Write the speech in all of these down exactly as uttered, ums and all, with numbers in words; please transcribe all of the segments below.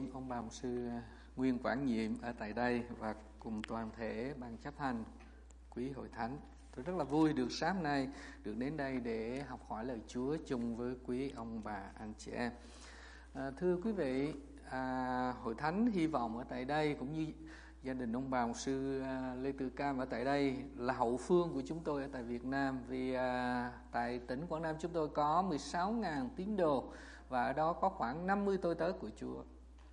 nhiệm, ông bà mục sư Nguyên quản nhiệm ở tại đây và cùng toàn thể ban chấp hành quý hội thánh. Tôi rất là vui được sáng nay được đến đây để học hỏi lời Chúa chung với quý ông bà anh chị em. À, thưa quý vị, à, hội thánh hy vọng ở tại đây cũng như gia đình ông bà mục sư à, Lê Tự Cam ở tại đây là hậu phương của chúng tôi ở tại Việt Nam, vì à, tại tỉnh Quảng Nam chúng tôi có mười sáu nghìn tín đồ và ở đó có khoảng năm mươi tôi tớ của Chúa.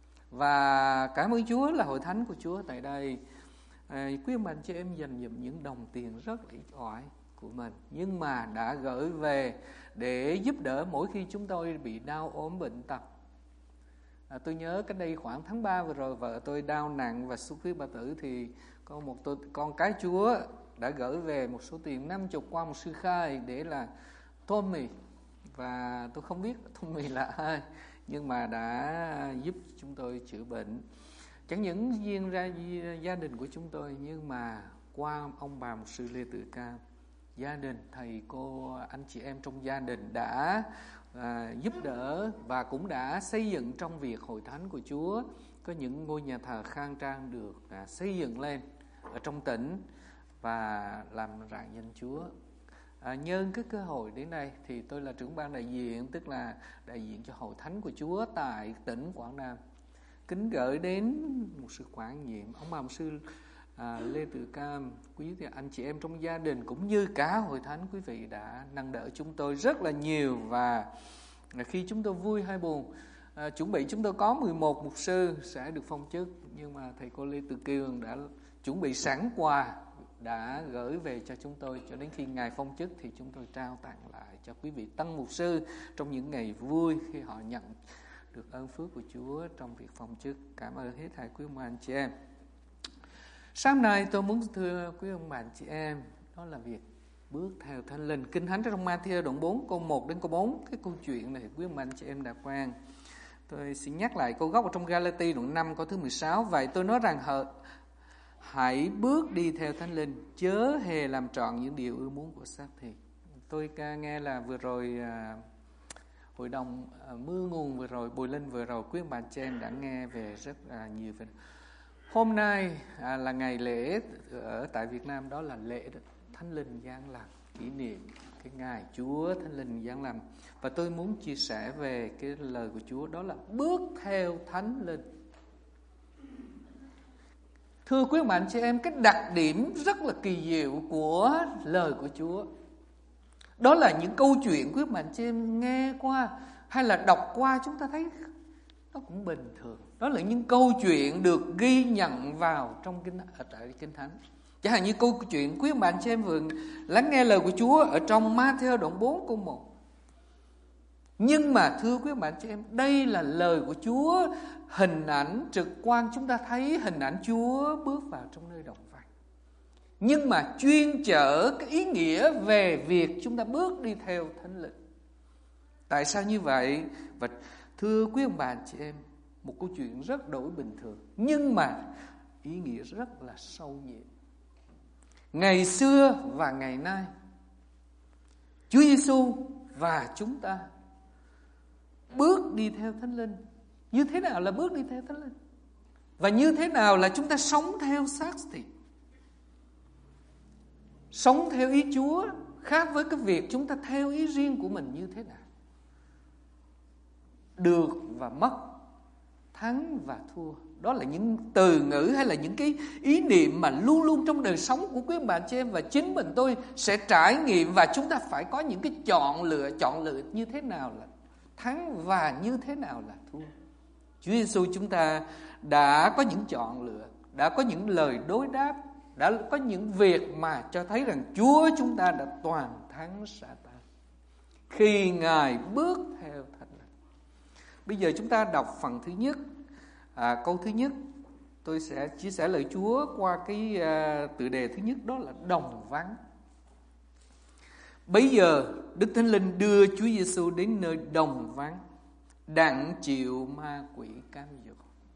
Và cảm ơn Chúa là hội thánh của Chúa tại đây. À, quý ông bà anh chị em dành dụm những đồng tiền rất là ít ỏi của mình, nhưng mà đã gửi về để giúp đỡ mỗi khi chúng tôi bị đau ốm bệnh tật. À, tôi nhớ cách đây khoảng tháng ba vừa rồi, vợ tôi đau nặng và xuất huyết bao tử, thì có một tôi, con cái Chúa đã gửi về một số tiền năm mươi qua một sư Khai để là Tommy, và tôi không biết Tommy là ai, nhưng mà đã giúp chúng tôi chữa bệnh. Chẳng những riêng ra gia đình của chúng tôi, nhưng mà qua ông bà mục sư Lê Tự Cam, gia đình, thầy cô, anh chị em trong gia đình đã à, giúp đỡ và cũng đã xây dựng trong việc hội thánh của Chúa. Có những ngôi nhà thờ khang trang được à, xây dựng lên ở trong tỉnh và làm rạng danh Chúa. À, nhân cái cơ hội đến đây thì tôi là trưởng ban đại diện, tức là đại diện cho hội thánh của Chúa tại tỉnh Quảng Nam, kính gửi đến một sư quản nhiệm, ông bà mục sư à, Lê Tự Cam, quý anh chị em trong gia đình cũng như cả hội thánh, quý vị đã nâng đỡ chúng tôi rất là nhiều. Và khi chúng tôi vui hay buồn, à, chuẩn bị chúng tôi có mười một mục sư sẽ được phong chức, nhưng mà thầy cô Lê Tự Kiều đã chuẩn bị sẵn quà, đã gửi về cho chúng tôi, cho đến khi ngày phong chức thì chúng tôi trao tặng lại cho quý vị tân mục sư trong những ngày vui khi họ nhận được ơn phước của Chúa trong việc phong chức. Cảm ơn hết thảy quý ông bà anh chị em. Sáng nay tôi muốn thưa quý ông bà anh chị em, đó là việc bước theo Thánh Linh. Kinh Thánh trong Ma-thi-ơ đoạn bốn câu một đến câu bốn, cái câu chuyện này quý ông bà anh chị em đã quen. Tôi xin nhắc lại câu gốc ở trong Ga-la-ti đoạn năm câu thứ mười sáu. Vậy tôi nói rằng hãy bước đi theo Thánh Linh, chớ hề làm trọn những điều ưa muốn của xác thịt. Tôi nghe là vừa rồi à, hội đồng à, mưa nguồn vừa rồi, Bùi Linh vừa rồi, quý ông bà anh chị em đã nghe về rất là nhiều về. Hôm nay à, là ngày lễ ở tại Việt Nam, đó là lễ Thánh Linh giáng lâm, kỷ niệm cái ngày Chúa Thánh Linh giáng lâm. Và tôi muốn chia sẻ về cái lời của Chúa, đó là bước theo Thánh Linh. Thưa quý bạn chị em, cái đặc điểm rất là kỳ diệu của lời của Chúa, đó là những câu chuyện quý bạn chị em nghe qua hay là đọc qua, chúng ta thấy nó cũng bình thường. Đó là những câu chuyện được ghi nhận vào trong kinh ở tại Kinh Thánh. Chẳng hạn như câu chuyện quý bạn chị em vừa lắng nghe lời của Chúa ở trong Ma-thi-ơ đoạn bốn câu một. Nhưng mà thưa quý bạn chị em, đây là lời của Chúa, hình ảnh trực quan, chúng ta thấy hình ảnh Chúa bước vào trong nơi đồng vắng, nhưng mà chuyên chở cái ý nghĩa về việc chúng ta bước đi theo Thánh Linh. Tại sao như vậy? Và thưa quý ông bà chị em, một câu chuyện rất đổi bình thường, nhưng mà ý nghĩa rất là sâu nhiệm. Ngày xưa và ngày nay, Chúa Giêsu và chúng ta bước đi theo Thánh Linh. Như thế nào là bước đi theo Thánh Linh? Và như thế nào là chúng ta sống theo xác thịt? Sống theo ý Chúa khác với cái việc chúng ta theo ý riêng của mình như thế nào? Được và mất, thắng và thua, đó là những từ ngữ hay là những cái ý niệm mà luôn luôn trong đời sống của quý bạn chị em, và chính mình tôi sẽ trải nghiệm, và chúng ta phải có những cái chọn lựa, chọn lựa như thế nào là thắng và như thế nào là thua. Chúa Giêsu chúng ta đã có những chọn lựa, đã có những lời đối đáp, đã có những việc mà cho thấy rằng Chúa chúng ta đã toàn thắng Sa-tan khi Ngài bước theo Thánh Linh. Bây giờ chúng ta đọc phần thứ nhất, à, câu thứ nhất. Tôi sẽ chia sẻ lời Chúa qua cái à, tựa đề thứ nhất, đó là đồng vắng. Bấy giờ Đức Thánh Linh đưa Chúa Giêsu đến nơi đồng vắng, đặng chịu ma quỷ cám dỗ.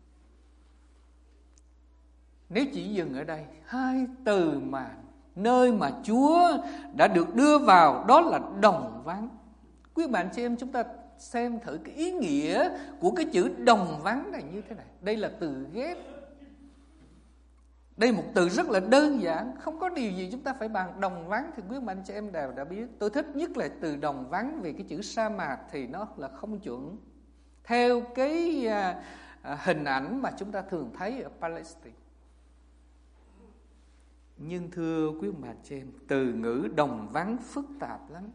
Nếu chỉ dừng ở đây, hai từ mà nơi mà Chúa đã được đưa vào, đó là đồng vắng. Quý bạn chị em, chúng ta xem thử cái ý nghĩa của cái chữ đồng vắng này như thế này. Đây là từ ghép. Đây là một từ rất là đơn giản, không có điều gì chúng ta phải bàn. Đồng vắng thì quý anh chị em đều đã biết. Tôi thích nhất là từ đồng vắng vì cái chữ sa mạc thì nó là không chuẩn theo cái à, à, hình ảnh mà chúng ta thường thấy ở Palestine. Nhưng thưa quý ông bà chị em, từ ngữ đồng vắng phức tạp lắm.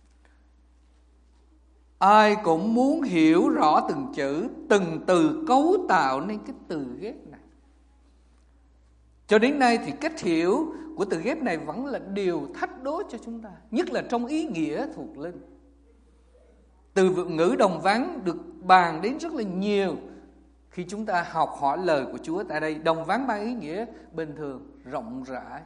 Ai cũng muốn hiểu rõ từng chữ, từng từ cấu tạo nên cái từ ghép này. Cho đến nay thì cách hiểu của từ ghép này vẫn là điều thách đố cho chúng ta, nhất là trong ý nghĩa thuộc linh. Từ vựng ngữ đồng vắng được bàn đến rất là nhiều khi chúng ta học hỏi lời của Chúa. Tại đây đồng vắng mang ý nghĩa bình thường, rộng rãi,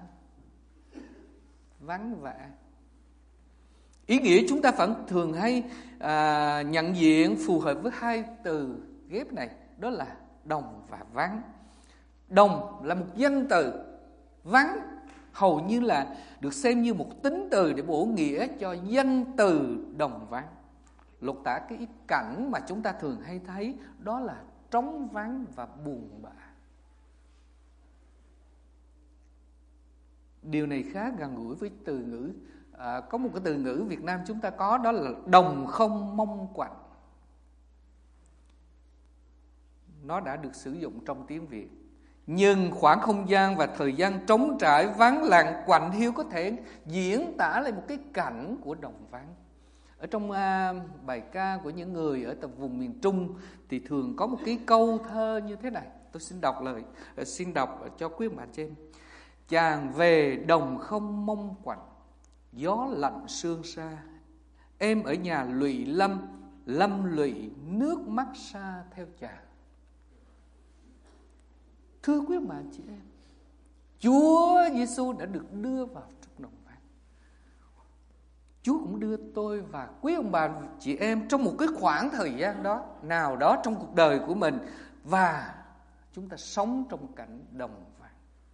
vắng vẻ. Ý nghĩa chúng ta vẫn thường hay à, nhận diện phù hợp với hai từ ghép này, đó là đồng và vắng. Đồng là một danh từ, vắng hầu như là được xem như một tính từ để bổ nghĩa cho danh từ đồng vắng. Lột tả cái ý cảnh mà chúng ta thường hay thấy, đó là trống vắng và buồn bã. Điều này khá gần gũi với từ ngữ à, có một cái từ ngữ Việt Nam chúng ta có, đó là đồng không mông quạnh. Nó đã được sử dụng trong tiếng Việt. Nhưng khoảng không gian và thời gian trống trải, vắng lặng, quạnh hiu có thể diễn tả lại một cái cảnh của đồng vắng. Ở trong uh, bài ca của những người ở tập vùng miền Trung thì thường có một cái câu thơ như thế này. Tôi xin đọc lời, uh, xin đọc cho quý bạn trên. Chàng về đồng không mông quạnh, gió lạnh sương sa. Em ở nhà lụy lâm, lâm lụy nước mắt xa theo chàng. Thưa quý bạn chị em, Chúa Giêsu đã được đưa vào trong đồng vắng. Chúa cũng đưa tôi và quý ông bà chị em trong một cái khoảng thời gian đó, nào đó trong cuộc đời của mình, và chúng ta sống trong cảnh đồng vắng,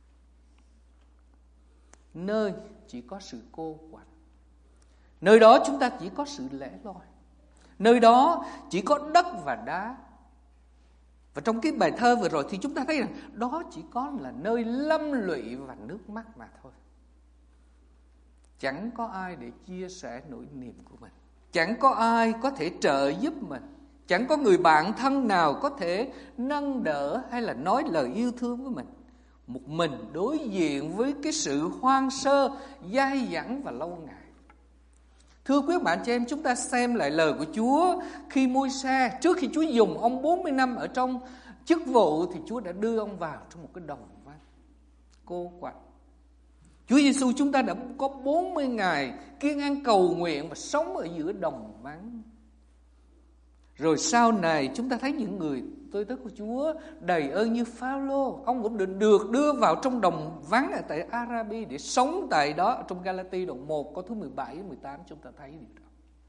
nơi chỉ có sự cô quạnh. Nơi đó chúng ta chỉ có sự lẻ loi. Nơi đó chỉ có đất và đá. Và trong cái bài thơ vừa rồi thì chúng ta thấy rằng đó chỉ có là nơi lâm lụy và nước mắt mà thôi. Chẳng có ai để chia sẻ nỗi niềm của mình. Chẳng có ai có thể trợ giúp mình. Chẳng có người bạn thân nào có thể nâng đỡ hay là nói lời yêu thương với mình. Một mình đối diện với cái sự hoang sơ, dai dẳng và lâu ngày. Thưa quý bạn chị em, chúng ta xem lại lời của Chúa khi Môi-se, trước khi Chúa dùng ông bốn mươi năm ở trong chức vụ thì Chúa đã đưa ông vào trong một cái đồng vắng cô quạnh. Chúa Giêsu chúng ta đã có bốn mươi ngày kiêng ăn cầu nguyện và sống ở giữa đồng vắng. Rồi sau này chúng ta thấy những người tôi tớ của Chúa đầy ơn như Phao-lô, ông cũng được, được đưa vào trong đồng vắng ở tại Arabi để sống tại đó. Trong Galati đoạn một câu thứ mười bảy mười tám chúng ta thấy điều đó.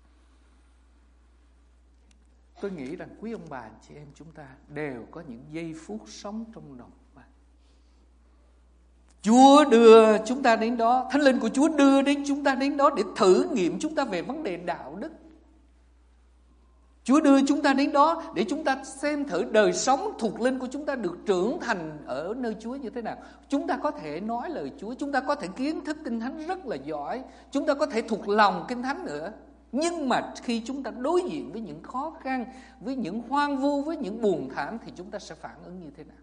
Tôi nghĩ rằng quý ông bà chị em chúng ta đều có những giây phút sống trong đồng vắng. Chúa đưa chúng ta đến đó, Thánh Linh của Chúa đưa đến chúng ta đến đó để thử nghiệm chúng ta về vấn đề đạo đức. Chúa đưa chúng ta đến đó để chúng ta xem thử đời sống thuộc linh của chúng ta được trưởng thành ở nơi Chúa như thế nào. Chúng ta có thể nói lời Chúa, chúng ta có thể kiến thức Kinh Thánh rất là giỏi, chúng ta có thể thuộc lòng Kinh Thánh nữa. Nhưng mà khi chúng ta đối diện với những khó khăn, với những hoang vu, với những buồn thảm thì chúng ta sẽ phản ứng như thế nào?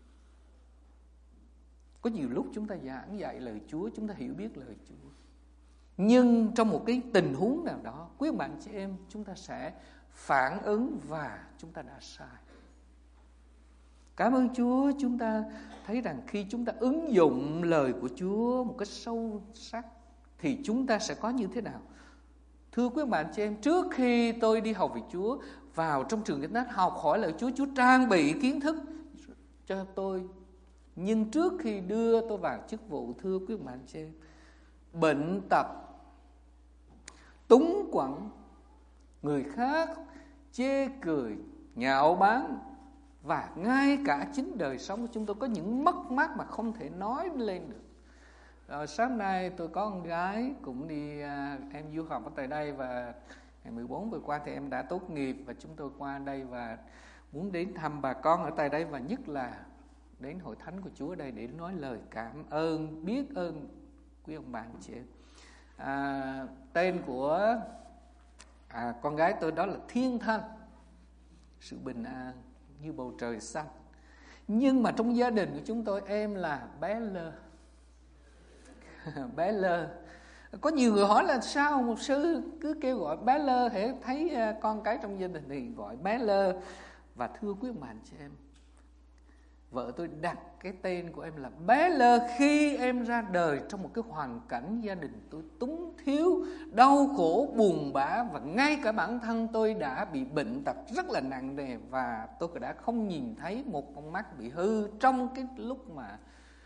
Có nhiều lúc chúng ta giảng dạy lời Chúa, chúng ta hiểu biết lời Chúa. Nhưng trong một cái tình huống nào đó, quý bạn chị em, chúng ta sẽ phản ứng và chúng ta đã sai. Cảm ơn Chúa, chúng ta thấy rằng khi chúng ta ứng dụng lời của Chúa một cách sâu sắc thì chúng ta sẽ có như thế nào? Thưa quý bạn chị em, trước khi tôi đi học về Chúa, vào trong trường Kinh Thánh học hỏi lời Chúa, Chúa trang bị kiến thức cho tôi. Nhưng trước khi đưa tôi vào chức vụ, thưa quý bạn chị em, bệnh tật, túng quẫn, người khác chê cười, nhạo báng, và ngay cả chính đời sống của chúng tôi có những mất mát mà không thể nói lên được. Rồi sáng nay tôi có con gái cũng đi, em du học ở tại đây, và Ngày mười bốn vừa qua thì em đã tốt nghiệp và chúng tôi qua đây và muốn đến thăm bà con ở tại đây, và nhất là đến hội thánh của Chúa đây để nói lời cảm ơn, biết ơn quý ông bà anh chị em. À, tên của à, con gái tôi đó là Thiên Thanh, sự bình an như bầu trời xanh. Nhưng mà trong gia đình của chúng tôi em là bé Lơ. Bé Lơ. Có nhiều người hỏi là sao mục sư cứ kêu gọi bé Lơ, hễ thấy con cái trong gia đình thì gọi bé Lơ. Và thưa quý ông anh chị em, vợ tôi đặt cái tên của em là bé Lơ khi em ra đời trong một cái hoàn cảnh gia đình tôi túng thiếu, đau khổ, buồn bã, và ngay cả bản thân tôi đã bị bệnh tật rất là nặng nề, và tôi đã không nhìn thấy một con mắt bị hư trong cái lúc mà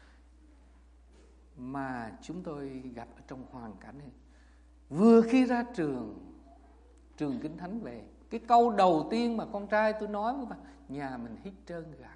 mà chúng tôi gặp ở trong hoàn cảnh này. Vừa khi ra trường trường Kinh Thánh về, cái câu đầu tiên mà con trai tôi nói với bà, nhà mình hít trơn gạo.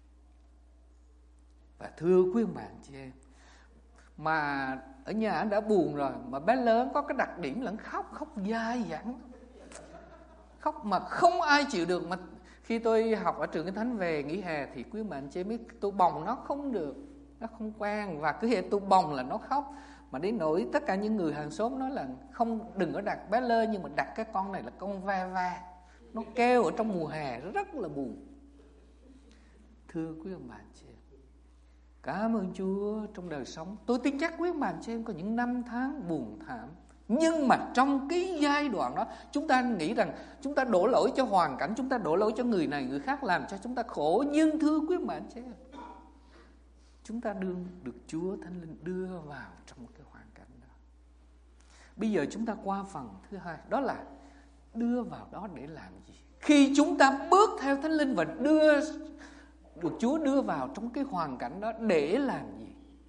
Và thưa quý ông bà anh chị em, mà ở nhà anh đã buồn rồi, mà bé lớn có cái đặc điểm là khóc, khóc dai dẳng, khóc mà không ai chịu được. Mà khi tôi học ở trường Kinh Thánh về nghỉ hè thì quý ông bà anh chị em biết, tôi bồng nó không được, nó không quen, và cứ hệ tôi bồng là nó khóc. Mà đến nỗi tất cả những người hàng xóm nói là không, đừng có đặt bé Lơ, nhưng mà đặt cái con này là con va va, nó kêu ở trong mùa hè rất là buồn. Thưa quý ông bà anh chị em, cảm ơn Chúa trong đời sống. Tôi tin chắc quý ông bà anh chị em có những năm tháng buồn thảm, nhưng mà trong cái giai đoạn đó chúng ta nghĩ rằng chúng ta đổ lỗi cho hoàn cảnh, chúng ta đổ lỗi cho người này người khác làm cho chúng ta khổ. Nhưng thưa quý ông bà anh chị em, chúng ta đương được Chúa Thánh Linh đưa vào trong một cái hoàn cảnh đó. Bây giờ chúng ta qua phần thứ hai, đó là đưa vào đó để làm gì. Khi chúng ta bước theo Thánh Linh và đưa được Chúa đưa vào trong cái hoàn cảnh đó để làm gì?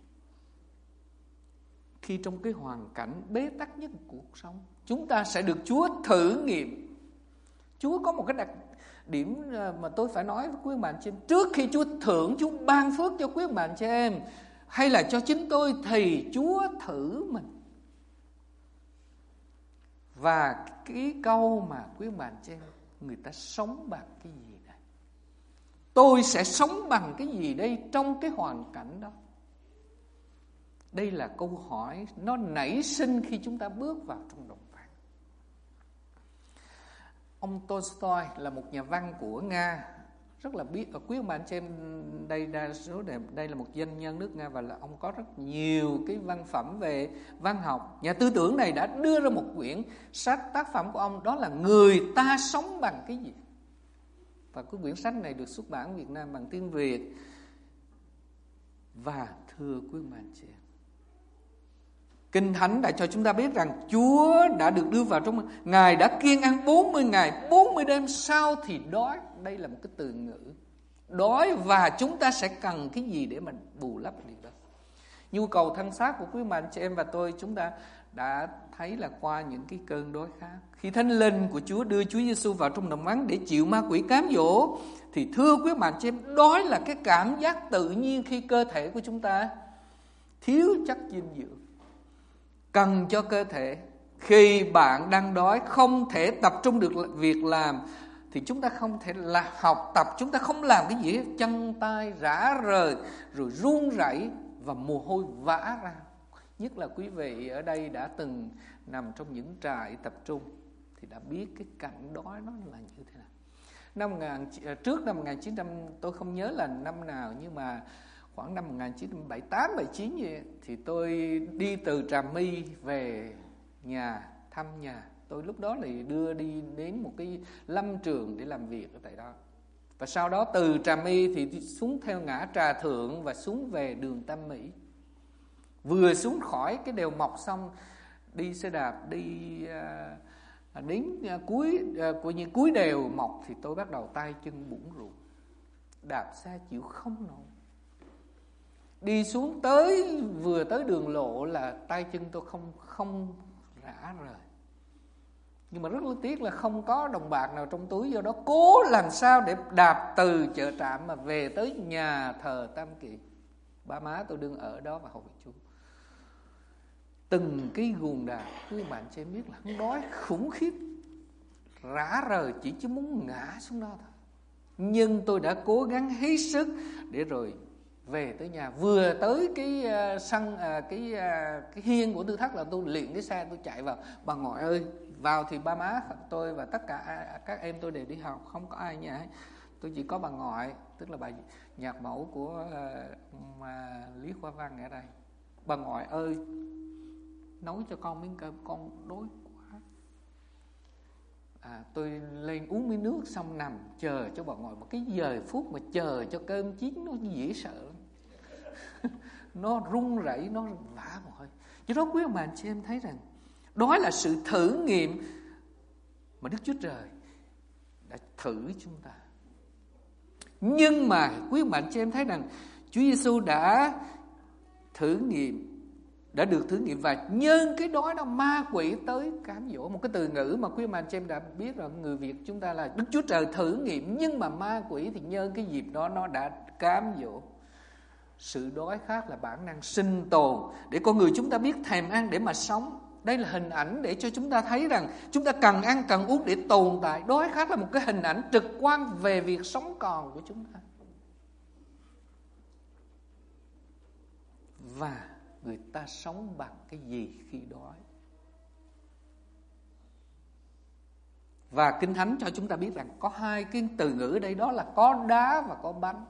Khi trong cái hoàn cảnh bế tắc nhất của cuộc sống, chúng ta sẽ được Chúa thử nghiệm. Chúa có một cái đặc điểm mà tôi phải nói với quý ông bà anh chị em. Trước khi Chúa thưởng, Chúa ban phước cho quý ông bà anh chị em, hay là cho chính tôi, thì Chúa thử mình. Và cái câu mà quý ông bà anh chị em, người ta sống bằng cái gì đây? Tôi sẽ sống bằng cái gì đây trong cái hoàn cảnh đó? Đây là câu hỏi nó nảy sinh khi chúng ta bước vào trong đồng vàng. Ông Tolstoy là một nhà văn của Nga, rất là biết, quý ông bà anh chị em đây đa số đây, đây là một doanh nhân nước Nga, và là ông có rất nhiều cái văn phẩm về văn học. Nhà tư tưởng này đã đưa ra một quyển sách, tác phẩm của ông đó là Người ta sống bằng cái gì. Và cái quyển sách này được xuất bản ở Việt Nam bằng tiếng Việt. Và thưa quý ông bà anh chị em, Kinh Thánh đã cho chúng ta biết rằng Chúa đã được đưa vào trong, Ngài đã kiêng ăn bốn mươi ngày, bốn mươi đêm, sau thì đói. Đây là một cái từ ngữ đói, và chúng ta sẽ cần cái gì để mà bù lấp điều đó. Nhu cầu thân xác của quý ông bà anh chị em và tôi, chúng ta đã thấy là qua những cái cơn đói khát, khi Thánh Linh của Chúa đưa Chúa Giêsu vào trong đồng vắng để chịu ma quỷ cám dỗ, thì thưa quý ông bà anh chị em, đói là cái cảm giác tự nhiên khi cơ thể của chúng ta thiếu chất dinh dưỡng, cần cho cơ thể. Khi bạn đang đói, không thể tập trung được việc làm, thì chúng ta không thể là học tập, chúng ta không làm cái gì hết, chân tay rã rời, rồi run rẩy và mồ hôi vã ra. Nhất là quý vị ở đây đã từng nằm trong những trại tập trung thì đã biết cái cảnh đói nó là như thế nào. Năm một nghìn, trước năm một nghìn chín trăm, tôi không nhớ là năm nào, nhưng mà khoảng năm một nghìn chín trăm bảy mươi tám, bảy mươi chín gì, thì tôi đi từ Trà My về nhà, thăm nhà. Tôi lúc đó thì đưa đi đến một cái lâm trường để làm việc ở tại đó. Và sau đó từ Trà My thì xuống theo ngã Trà Thượng và xuống về đường Tam Mỹ. Vừa xuống khỏi cái đèo Mọc xong, đi xe đạp đi à, đến à, cuối à, của những cuối đèo Mọc thì tôi bắt đầu tay chân bủn rủn, đạp xe chịu không nổi. Đi xuống tới vừa tới đường lộ là tay chân tôi không không rã rời. Nhưng mà rất là tiếc là không có đồng bạc nào trong túi, do đó cố làm sao để đạp từ chợ Trạm mà về tới nhà thờ Tam Kỳ. Ba má tôi đương ở đó và hầu Chúa. Từng cái guồng đạp, quý bạn chị em biết là nó đói khủng khiếp. rã rời, chỉ chỉ muốn ngã xuống đó thôi. Nhưng tôi đã cố gắng hết sức để rồi về tới nhà. Vừa tới cái uh, sân uh, cái uh, cái hiên của Tư Thất là tôi liền cái xe tôi chạy vào. Bà ngoại ơi, vào thì ba má tôi và tất cả các em tôi đều đi học, không có ai nhà. Tôi chỉ có bà ngoại, tức là bà nhạc mẫu của uh, mà Lý Khoa Văn ở đây. Bà ngoại ơi, nấu cho con miếng cơm, con đói quá. À, tôi lên uống miếng nước xong nằm chờ cho bà ngoại. Một cái giờ phút mà chờ cho cơm chín nó dễ sợ lắm. Nó run rẩy, nó vã mồ hôi. Cho đó quý ông bà anh chị em thấy rằng đó là sự thử nghiệm mà Đức Chúa Trời đã thử chúng ta. Nhưng mà quý ông bà anh chị em thấy rằng Chúa Giêsu đã thử nghiệm, đã được thử nghiệm, và nhân cái đó đó ma quỷ tới cám dỗ. Một cái từ ngữ mà quý ông bà anh chị em đã biết rồi, người Việt chúng ta là Đức Chúa Trời thử nghiệm, nhưng mà ma quỷ thì nhân cái dịp đó nó đã cám dỗ. Sự đói khát là bản năng sinh tồn để con người chúng ta biết thèm ăn để mà sống. Đây là hình ảnh để cho chúng ta thấy rằng chúng ta cần ăn cần uống để tồn tại. Đói khát là một cái hình ảnh trực quan về việc sống còn của chúng ta. Và người ta sống bằng cái gì khi đói? Và Kinh Thánh cho chúng ta biết rằng có hai cái từ ngữ ở đây, đó là có đá và có bánh.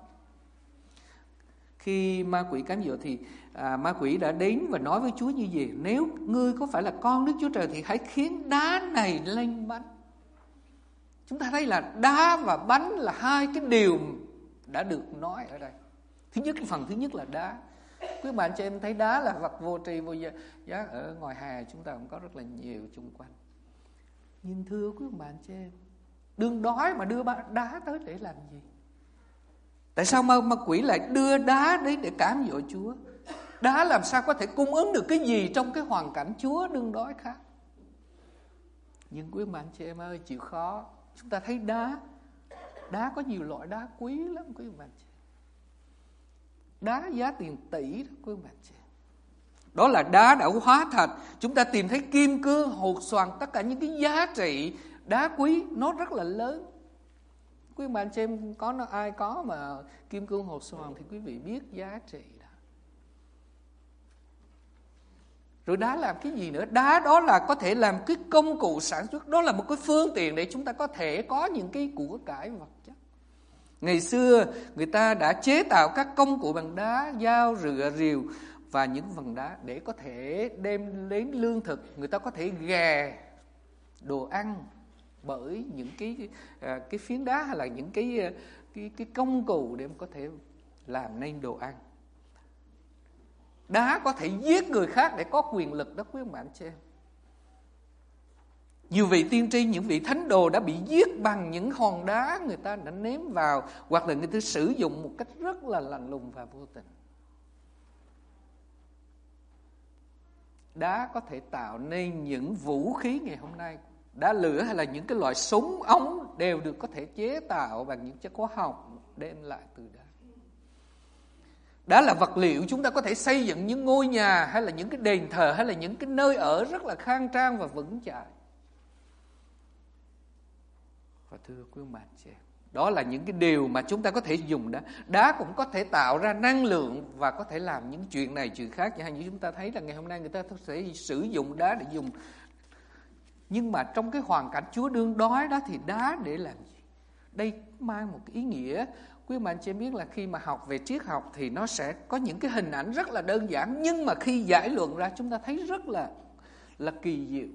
Khi ma quỷ cám dỗ thì à, ma quỷ đã đến và nói với Chúa như vậy: nếu ngươi có phải là con Đức Chúa Trời thì hãy khiến đá này lên bánh. Chúng ta thấy là đá và bánh là hai cái điều đã được nói ở đây. Thứ nhất, phần thứ nhất là đá. Quý bạn cho em thấy đá là vật vô tri vô giá. Ở ngoài hè chúng ta cũng có rất là nhiều chung quanh. Nhưng thưa quý bạn cho em, đương đói mà đưa đá tới để làm gì? Tại sao ma, ma quỷ lại đưa đá đến để cám dỗ Chúa? Đá làm sao có thể cung ứng được cái gì trong cái hoàn cảnh Chúa đương đói khát? Nhưng quý bạn chị em ơi, chịu khó. Chúng ta thấy đá, đá có nhiều loại đá quý lắm quý bạn chị. Đá giá tiền tỷ đó quý bạn chị. Đó là đá đã hóa thạch. Chúng ta tìm thấy kim cương, hột xoàn, tất cả những cái giá trị đá quý nó rất là lớn. Quý bạn xem có nó ai có mà kim cương hột xoàn thì quý vị biết giá trị đó. Rồi đá làm cái gì nữa? Đá đó là có thể làm cái công cụ sản xuất, đó là một cái phương tiện để chúng ta có thể có những cái của cải vật chất. Ngày xưa người ta đã chế tạo các công cụ bằng đá, dao, rựa, rìu và những phần đá để có thể đem đến lương thực. Người ta có thể ghè đồ ăn bởi những cái cái phiến đá hay là những cái cái cái công cụ để có thể làm nên đồ ăn. Đá có thể giết người khác để có quyền lực đó quý ông bạn chị em. Nhiều vị tiên tri, những vị thánh đồ đã bị giết bằng những hòn đá người ta đã ném vào, hoặc là người ta sử dụng một cách rất là lạnh lùng và vô tình. Đá có thể tạo nên những vũ khí ngày hôm nay. Đá lửa hay là những cái loại súng ống đều được có thể chế tạo bằng những chất hóa học đem lại từ đá. Đá là vật liệu chúng ta có thể xây dựng những ngôi nhà hay là những cái đền thờ hay là những cái nơi ở rất là khang trang và vững chãi. Và thưa quý ông bà chị em, đó là những cái điều mà chúng ta có thể dùng đá. Đá cũng có thể tạo ra năng lượng và có thể làm những chuyện này chuyện khác. Như chúng ta thấy là ngày hôm nay người ta sẽ sử dụng đá để dùng. Nhưng mà trong cái hoàn cảnh Chúa đương đói đó thì đá để làm gì? Đây mang một cái ý nghĩa. Quý bạn chị biết là khi mà học về triết học thì nó sẽ có những cái hình ảnh rất là đơn giản, nhưng mà khi giải luận ra chúng ta thấy rất là là kỳ diệu.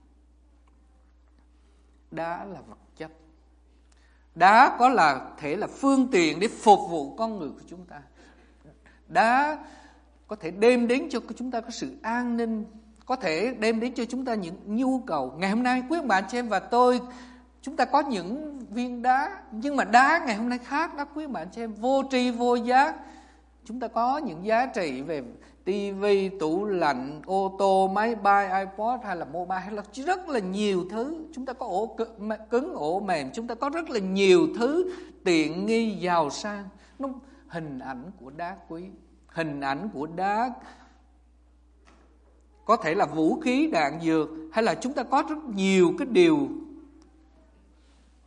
Đá là vật chất. Đá có là thể là phương tiện để phục vụ con người của chúng ta. Đá có thể đem đến cho chúng ta có sự an ninh, có thể đem đến cho chúng ta những nhu cầu. Ngày hôm nay quý bạn chị em và tôi, chúng ta có những viên đá, nhưng mà đá ngày hôm nay khác đó quý bạn chị em, vô tri vô giác. Chúng ta có những giá trị về tivi, tủ lạnh, ô tô, máy bay, iPod hay là mobile hay là rất là nhiều thứ. Chúng ta có ổ cứng, ổ mềm, chúng ta có rất là nhiều thứ tiện nghi, giàu sang. Nó hình ảnh của đá quý, hình ảnh của đá có thể là vũ khí, đạn dược, hay là chúng ta có rất nhiều cái điều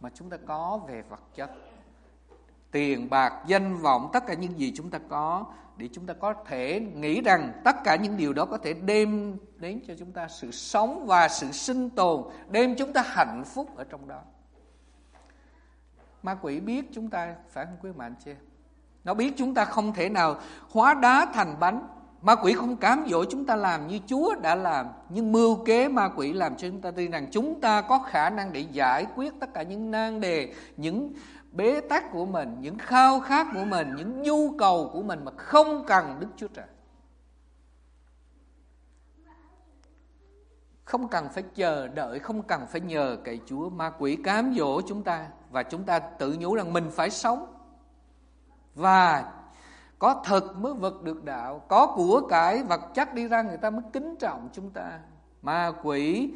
mà chúng ta có về vật chất, tiền bạc, danh vọng, tất cả những gì chúng ta có, để chúng ta có thể nghĩ rằng tất cả những điều đó có thể đem đến cho chúng ta sự sống và sự sinh tồn, đem chúng ta hạnh phúc ở trong đó. Ma quỷ biết chúng ta, phải không quý bạn chị? Nó biết chúng ta không thể nào hóa đá thành bánh. Ma quỷ không cám dỗ chúng ta làm như Chúa đã làm, nhưng mưu kế ma quỷ làm cho chúng ta tin rằng chúng ta có khả năng để giải quyết tất cả những nan đề, những bế tắc của mình, những khao khát của mình, những nhu cầu của mình mà không cần Đức Chúa Trời. Không cần phải chờ đợi, không cần phải nhờ cậy Chúa. Ma quỷ cám dỗ chúng ta và chúng ta tự nhủ rằng mình phải sống. Và có thực mới vực được đạo, có của cải vật chất đi ra người ta mới kính trọng chúng ta. Ma quỷ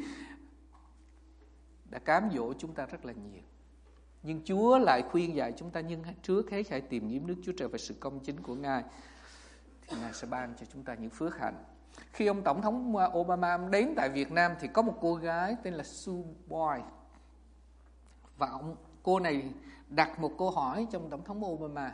đã cám dỗ chúng ta rất là nhiều. Nhưng Chúa lại khuyên dạy chúng ta, nhưng trước hết hãy tìm kiếm Đức Chúa Trời và sự công chính của Ngài, thì Ngài sẽ ban cho chúng ta những phước hạnh. Khi ông Tổng thống Obama đến tại Việt Nam thì có một cô gái tên là Sue Boyd. Và ông, cô này đặt một câu hỏi cho ông Tổng thống Obama.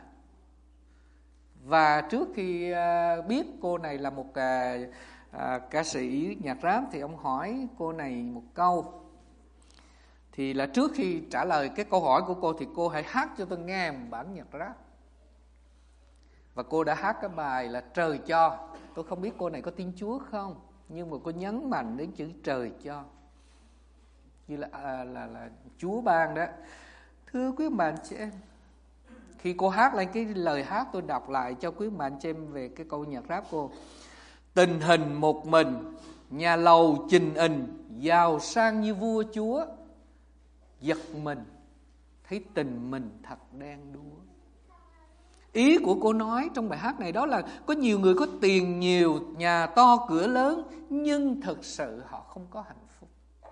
Và trước khi biết cô này là một à, à, ca sĩ nhạc rap thì ông hỏi cô này một câu. Thì là trước khi trả lời cái câu hỏi của cô thì cô hãy hát cho tôi nghe một bản nhạc rap. Và cô đã hát cái bài là Trời Cho. Tôi không biết cô này có tin Chúa không, nhưng mà cô nhấn mạnh đến chữ Trời Cho, như là, à, là, là Chúa ban đó. Thưa quý bạn chị em, khi cô hát lên cái lời hát, tôi đọc lại cho quý bạn chị em về cái câu nhạc rap cô. Tình hình một mình, nhà lầu trình hình, giàu sang như vua chúa, giật mình thấy tình mình thật đen đúa. Ý của cô nói trong bài hát này đó là có nhiều người có tiền nhiều, nhà to cửa lớn, nhưng thực sự họ không có hạnh phúc.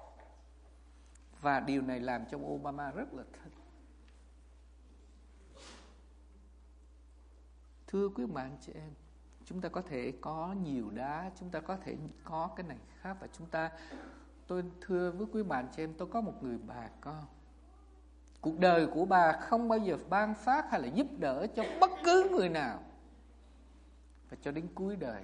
Và điều này làm cho Obama rất là thích. Thưa quý bạn chị em, chúng ta có thể có nhiều đá, chúng ta có thể có cái này khác, và chúng ta, tôi thưa với quý bạn chị em, tôi có một người bà con. Cuộc đời của bà không bao giờ ban phát hay là giúp đỡ cho bất cứ người nào. Và cho đến cuối đời,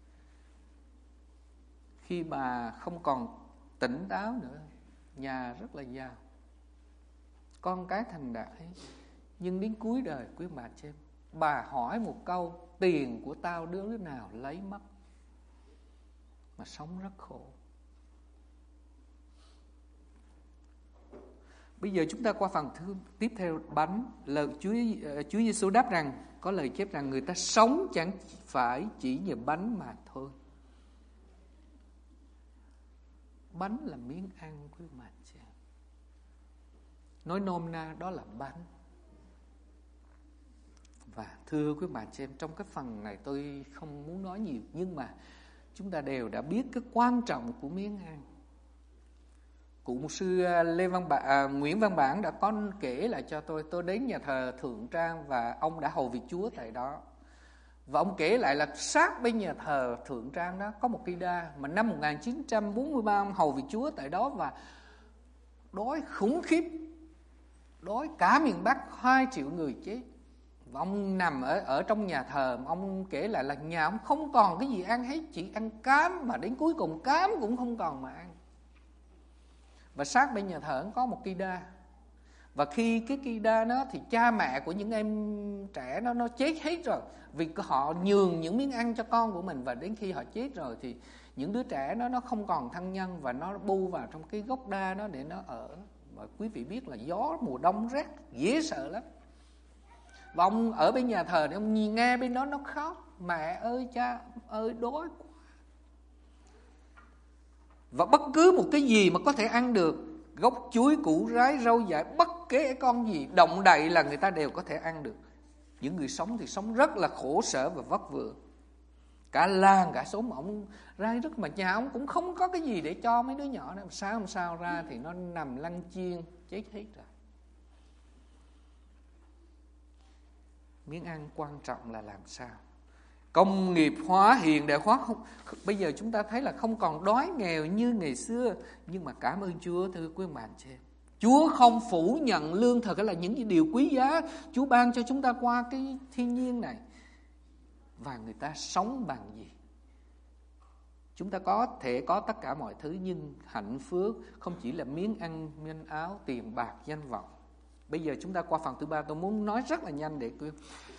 khi bà không còn tỉnh táo nữa, nhà rất là giàu, con cái thành đạt ấy, nhưng đến cuối đời quý bà chị em, bà hỏi một câu: tiền của tao đứa nào lấy mất? Mà sống rất khổ. Bây giờ chúng ta qua phần thứ tiếp theo, bánh. Lời Chúa Chúa Giêsu đáp rằng, có lời chép rằng người ta sống chẳng phải chỉ nhờ bánh mà thôi. Bánh là miếng ăn quý bạn chị em. Nói nôm na đó là bánh. Và thưa quý bạn chị em, trong cái phần này tôi không muốn nói nhiều, nhưng mà chúng ta đều đã biết cái quan trọng của miếng ăn. Cụ mục sư Lê Văn Bản, à, Nguyễn Văn Bản đã có kể lại cho tôi. Tôi đến nhà thờ Thượng Trang và ông đã hầu việc Chúa tại đó. Và ông kể lại là sát bên nhà thờ Thượng Trang đó có một cây đa mà năm một nghìn chín trăm bốn mươi ba ông hầu việc Chúa tại đó, và đói khủng khiếp, đói cả miền Bắc hai triệu người chết. Và ông nằm ở ở trong nhà thờ, ông kể lại là nhà ông không còn cái gì ăn hết, chỉ ăn cám, mà đến cuối cùng cám cũng không còn mà ăn. Và sát bên nhà thờ có một cây đa. Và khi cái cây đa đó thì cha mẹ của những em trẻ nó nó chết hết rồi, vì họ nhường những miếng ăn cho con của mình. Và đến khi họ chết rồi thì những đứa trẻ đó nó không còn thân nhân, và nó bu vào trong cái gốc đa đó để nó ở. Và quý vị biết là gió mùa đông rét dễ sợ lắm. Và ông ở bên nhà thờ thì ông nhìn nghe bên đó nó khóc: mẹ ơi, cha ơi, đói quá. Và bất cứ một cái gì mà có thể ăn được, gốc chuối, củ rái, rau dại, bất kể con gì động đậy là người ta đều có thể ăn được. Những người sống thì sống rất là khổ sở và vất vưởng. Cả làng cả xóm ông rai rất, mà nhà ông cũng không có cái gì để cho mấy đứa nhỏ đó. Sáng hôm sau ra thì nó nằm lăn chiên chết hết rồi. Miếng ăn quan trọng là làm sao? Công nghiệp hóa, hiện đại hóa, không, bây giờ chúng ta thấy là không còn đói nghèo như ngày xưa. Nhưng mà cảm ơn Chúa, thưa quý bạn chị em, Chúa không phủ nhận lương thực hay là những cái điều quý giá Chúa ban cho chúng ta qua cái thiên nhiên này. Và người ta sống bằng gì? Chúng ta có thể có tất cả mọi thứ, nhưng hạnh phúc không chỉ là miếng ăn, miếng áo, tiền bạc, danh vọng. Bây giờ chúng ta qua phần thứ ba, tôi muốn nói rất là nhanh để quý.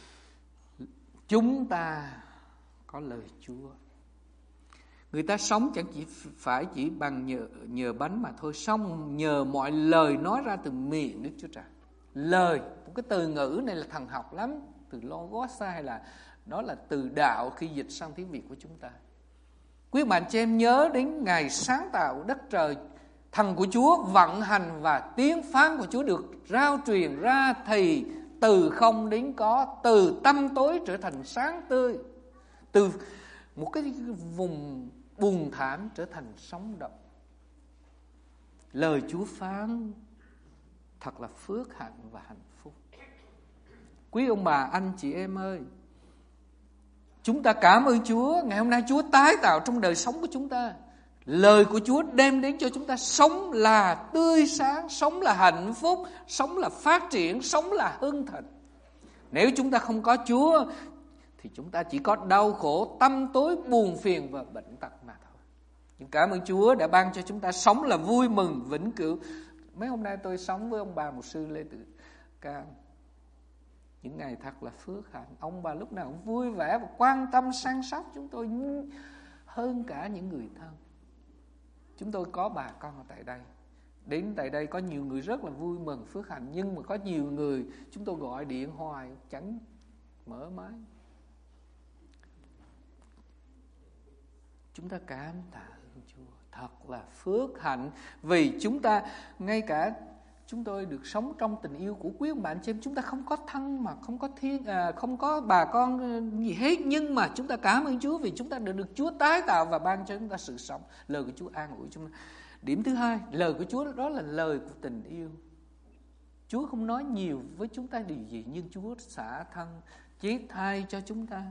Chúng ta có lời Chúa. Người ta sống chẳng chỉ phải chỉ bằng nhờ, nhờ bánh mà thôi, xong nhờ mọi lời nói ra từ miệng Đức Chúa Trời. Lời, một cái từ ngữ này là thần học lắm, từ logos hay là đó là từ đạo khi dịch sang tiếng Việt của chúng ta. Quý bạn chị em nhớ đến ngày sáng tạo đất trời, thần của Chúa vận hành và tiếng phán của Chúa được rao truyền ra thì từ không đến có, từ tăm tối trở thành sáng tươi, từ một cái vùng buồn thảm trở thành sống động. Lời Chúa phán thật là phước hạnh và hạnh phúc. Quý ông bà, anh chị em ơi, chúng ta cảm ơn Chúa. Ngày hôm nay Chúa tái tạo trong đời sống của chúng ta. Lời của Chúa đem đến cho chúng ta sống là tươi sáng, sống là hạnh phúc, sống là phát triển, sống là hưng thịnh. Nếu chúng ta không có Chúa thì chúng ta chỉ có đau khổ, tăm tối, buồn phiền và bệnh tật mà thôi. Nhưng cảm ơn Chúa đã ban cho chúng ta sống là vui mừng, vĩnh cửu. Mấy hôm nay tôi sống với ông bà mục sư Lê Tự Cam. Những ngày thật là phước hạnh. Ông bà lúc nào cũng vui vẻ và quan tâm săn sóc chúng tôi hơn cả những người thân. Chúng tôi có bà con ở tại đây. Đến tại đây có nhiều người rất là vui mừng, phước hạnh. Nhưng mà có nhiều người chúng tôi gọi điện hoài chẳng mở máy. Chúng ta cảm tạ ơn Chúa. Thật là phước hạnh. Vì chúng ta, ngay cả chúng tôi được sống trong tình yêu của quý ông bạn chị em. Chúng ta không có thân mà không có thiên, à, không có bà con gì hết. Nhưng mà chúng ta cảm ơn Chúa vì chúng ta được, được Chúa tái tạo và ban cho chúng ta sự sống. Lời của Chúa an ủi chúng ta. Điểm thứ hai, lời của Chúa đó là lời của tình yêu. Chúa không nói nhiều với chúng ta điều gì, nhưng Chúa xả thân, chết thay cho chúng ta.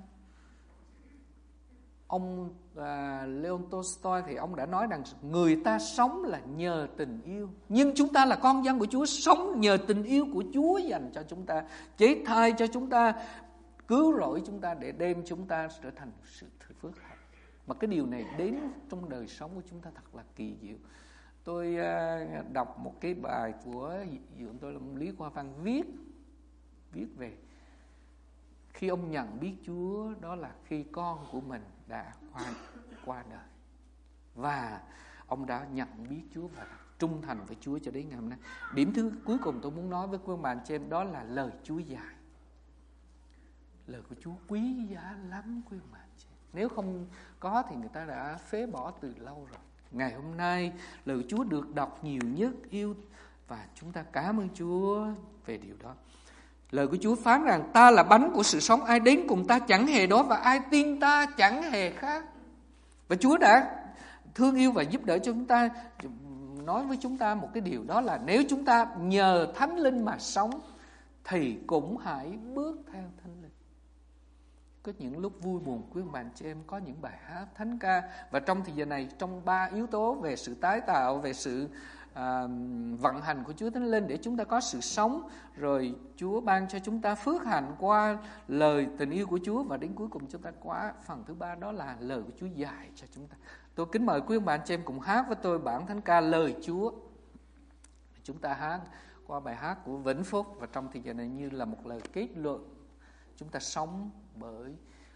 Ông à, Leon Tolstoy thì ông đã nói rằng người ta sống là nhờ tình yêu. Nhưng chúng ta là con dân của Chúa, sống nhờ tình yêu của Chúa dành cho chúng ta, chế thai cho chúng ta, cứu rỗi chúng ta để đem chúng ta trở thành sự phước hạnh. Mà cái điều này đến trong đời sống của chúng ta thật là kỳ diệu. Tôi à, đọc một cái bài của dượng tôi là Lý Khoa Văn viết viết về khi ông nhận biết Chúa, đó là khi con của mình đã qua, qua đời. Và ông đã nhận biết Chúa và trung thành với Chúa cho đến ngày hôm nay. Điểm thứ cuối cùng tôi muốn nói với quý bạn chị em, đó là lời Chúa dạy. Lời của Chúa quý giá lắm quý bạn chị em. Nếu không có thì người ta đã phế bỏ từ lâu rồi. Ngày hôm nay lời của Chúa được đọc nhiều nhất, yêu, và chúng ta cảm ơn Chúa về điều đó. Lời của Chúa phán rằng ta là bánh của sự sống, ai đến cùng ta chẳng hề đói và ai tin ta chẳng hề khát. Và Chúa đã thương yêu và giúp đỡ cho chúng ta, nói với chúng ta một cái điều, đó là nếu chúng ta nhờ Thánh Linh mà sống thì cũng hãy bước theo Thánh Linh. Có những lúc vui buồn quý ông bà chị em có những bài hát thánh ca, và trong thời gian này, trong ba yếu tố về sự tái tạo, về sự À, vận hành của Chúa Thánh Linh để chúng ta có sự sống, rồi Chúa ban cho chúng ta phước hạnh qua lời tình yêu của Chúa, và đến cuối cùng chúng ta qua phần thứ ba, đó là lời của Chúa dạy cho chúng ta. Tôi kính mời quý ông bà anh chị em cùng hát với tôi bản thánh ca Lời Chúa. Chúng ta hát qua bài hát của Vĩnh Phúc, và trong thời gian này như là một lời kết luận, chúng ta sống bởi